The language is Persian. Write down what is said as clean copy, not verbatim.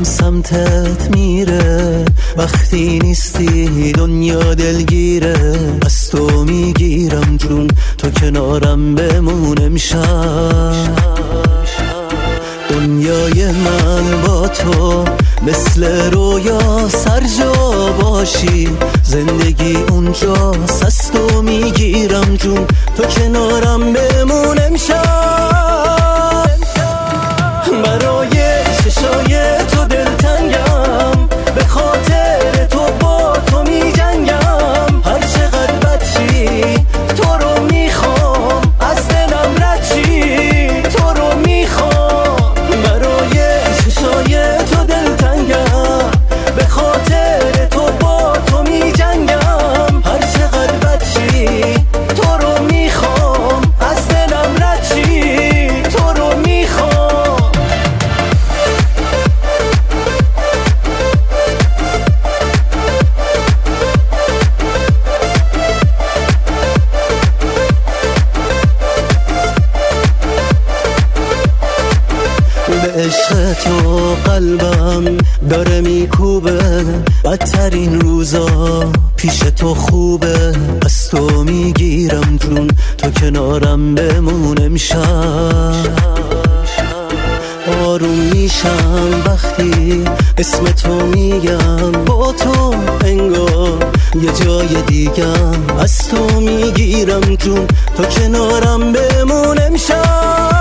قلبم سمتت میره، وقتی نیستی دنیا دلگیره. از تو میگیرم جون، تو کنارم بمون امشب. دنیای من با تو مثل رویا، سر جا باشی زندگی اونجاست. از تو میگیرم جون، تو کنارم بمون امشب. برای چشای تو دلتنگم، به خاطر تو با تو میجنگم. هر چقدر بدشی تو رو میخوام، از دلم رد شی تو رو میخوام. برای چشای تو دلتنگم، به خاطر تو با تو میجنگم. هر چقدر بدشی تو رو میخوام، از دلم رد شی تو رو میخوام. به عشق تو قلبم داره میکوبه، بدترین روزا پیش تو خوبه. از تو میگیرم جون، تو کنارم بمون امشب. آروم میشم وقتی اسم تو میگم، با تو انگار یه جای دیگم. از تو میگیرم جون، تو کنارم بمون امشب.